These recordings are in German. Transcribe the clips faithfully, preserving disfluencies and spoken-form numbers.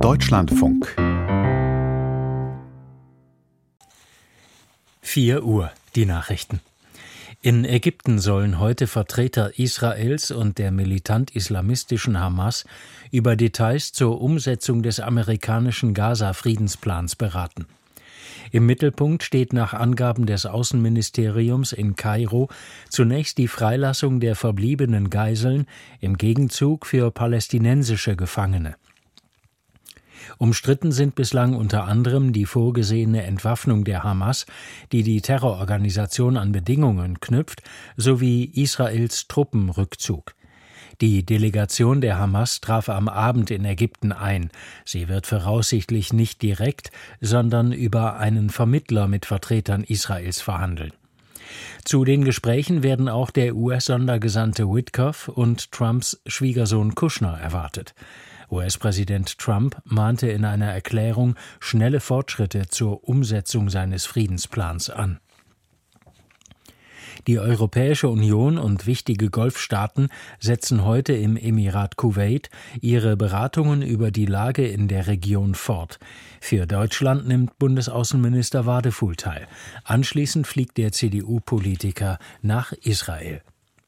Deutschlandfunk. vier Uhr, die Nachrichten. In Ägypten sollen heute Vertreter Israels und der militant-islamistischen Hamas über Details zur Umsetzung des amerikanischen Gaza-Friedensplans beraten. Im Mittelpunkt steht nach Angaben des Außenministeriums in Kairo zunächst die Freilassung der verbliebenen Geiseln im Gegenzug für palästinensische Gefangene. Umstritten sind bislang unter anderem die vorgesehene Entwaffnung der Hamas, die die Terrororganisation an Bedingungen knüpft, sowie Israels Truppenrückzug. Die Delegation der Hamas traf am Abend in Ägypten ein. Sie wird voraussichtlich nicht direkt, sondern über einen Vermittler mit Vertretern Israels verhandeln. Zu den Gesprächen werden auch der U S-Sondergesandte Witkoff und Trumps Schwiegersohn Kushner erwartet. U S-Präsident Trump mahnte in einer Erklärung schnelle Fortschritte zur Umsetzung seines Friedensplans an. Die Europäische Union und wichtige Golfstaaten setzen heute im Emirat Kuwait ihre Beratungen über die Lage in der Region fort. Für Deutschland nimmt Bundesaußenminister Wadefuhl teil. Anschließend fliegt der C D U-Politiker nach Israel.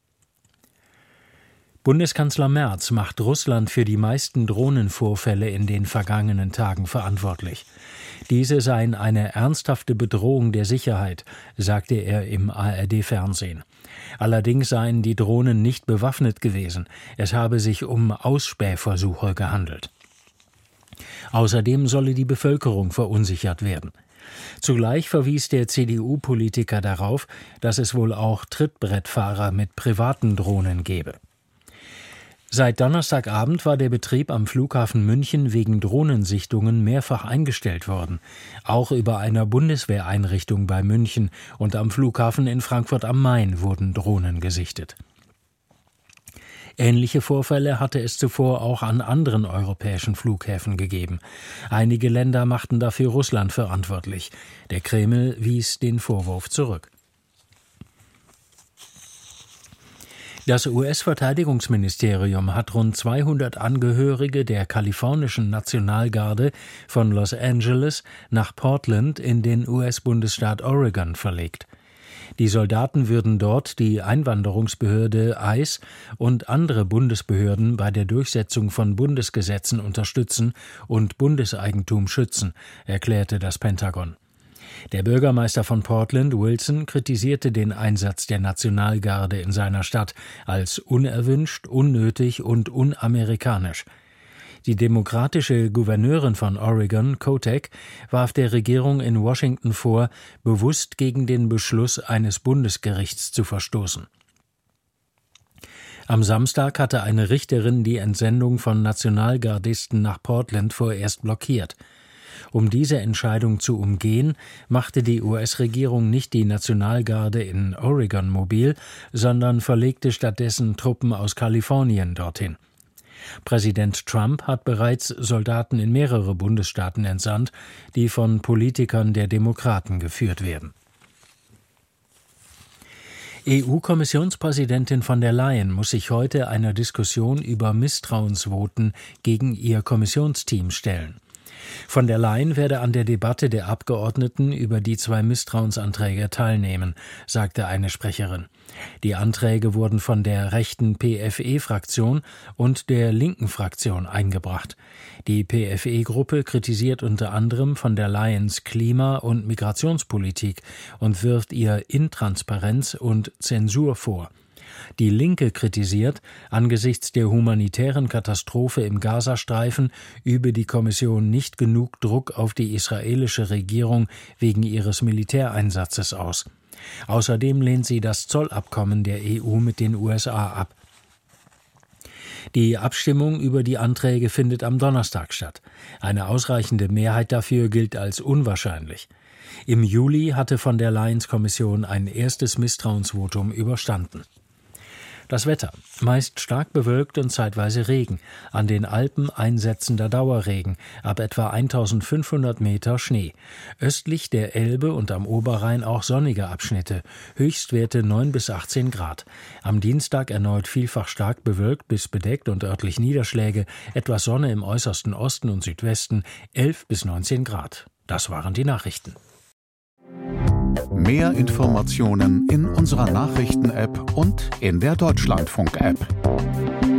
Bundeskanzler Merz macht Russland für die meisten Drohnenvorfälle in den vergangenen Tagen verantwortlich. Diese seien eine ernsthafte Bedrohung der Sicherheit, sagte er im A R D-Fernsehen. Allerdings seien die Drohnen nicht bewaffnet gewesen. Es habe sich um Ausspähversuche gehandelt. Außerdem solle die Bevölkerung verunsichert werden. Zugleich verwies der C D U-Politiker darauf, dass es wohl auch Trittbrettfahrer mit privaten Drohnen gebe. Seit Donnerstagabend war der Betrieb am Flughafen München wegen Drohnensichtungen mehrfach eingestellt worden. Auch über einer Bundeswehreinrichtung bei München und am Flughafen in Frankfurt am Main wurden Drohnen gesichtet. Ähnliche Vorfälle hatte es zuvor auch an anderen europäischen Flughäfen gegeben. Einige Länder machten dafür Russland verantwortlich. Der Kreml wies den Vorwurf zurück. Das U S-Verteidigungsministerium hat rund zweihundert Angehörige der kalifornischen Nationalgarde von Los Angeles nach Portland in den U S-Bundesstaat Oregon verlegt. Die Soldaten würden dort die Einwanderungsbehörde I C E und andere Bundesbehörden bei der Durchsetzung von Bundesgesetzen unterstützen und Bundeseigentum schützen, erklärte das Pentagon. Der Bürgermeister von Portland, Wilson, kritisierte den Einsatz der Nationalgarde in seiner Stadt als unerwünscht, unnötig und unamerikanisch. Die demokratische Gouverneurin von Oregon, Kotek, warf der Regierung in Washington vor, bewusst gegen den Beschluss eines Bundesgerichts zu verstoßen. Am Samstag hatte eine Richterin die Entsendung von Nationalgardisten nach Portland vorerst blockiert. Um diese Entscheidung zu umgehen, machte die U S-Regierung nicht die Nationalgarde in Oregon mobil, sondern verlegte stattdessen Truppen aus Kalifornien dorthin. Präsident Trump hat bereits Soldaten in mehrere Bundesstaaten entsandt, die von Politikern der Demokraten geführt werden. E U-Kommissionspräsidentin von der Leyen muss sich heute einer Diskussion über Misstrauensvoten gegen ihr Kommissionsteam stellen. Von der Leyen werde an der Debatte der Abgeordneten über die zwei Misstrauensanträge teilnehmen, sagte eine Sprecherin. Die Anträge wurden von der rechten P F E-Fraktion und der linken Fraktion eingebracht. Die P F E-Gruppe kritisiert unter anderem von der Leyens Klima- und Migrationspolitik und wirft ihr Intransparenz und Zensur vor. Die Linke kritisiert, angesichts der humanitären Katastrophe im Gazastreifen übe die Kommission nicht genug Druck auf die israelische Regierung wegen ihres Militäreinsatzes aus. Außerdem lehnt sie das Zollabkommen der E U mit den U S A ab. Die Abstimmung über die Anträge findet am Donnerstag statt. Eine ausreichende Mehrheit dafür gilt als unwahrscheinlich. Im Juli hatte von der Leyens Kommission ein erstes Misstrauensvotum überstanden. Das Wetter: meist stark bewölkt und zeitweise Regen. An den Alpen einsetzender Dauerregen, ab etwa eintausendfünfhundert Meter Schnee. Östlich der Elbe und am Oberrhein auch sonnige Abschnitte. Höchstwerte neun bis achtzehn Grad. Am Dienstag erneut vielfach stark bewölkt bis bedeckt und örtlich Niederschläge. Etwas Sonne im äußersten Osten und Südwesten, elf bis neunzehn Grad. Das waren die Nachrichten. Mehr Informationen in unserer Nachrichten-App und in der Deutschlandfunk-App.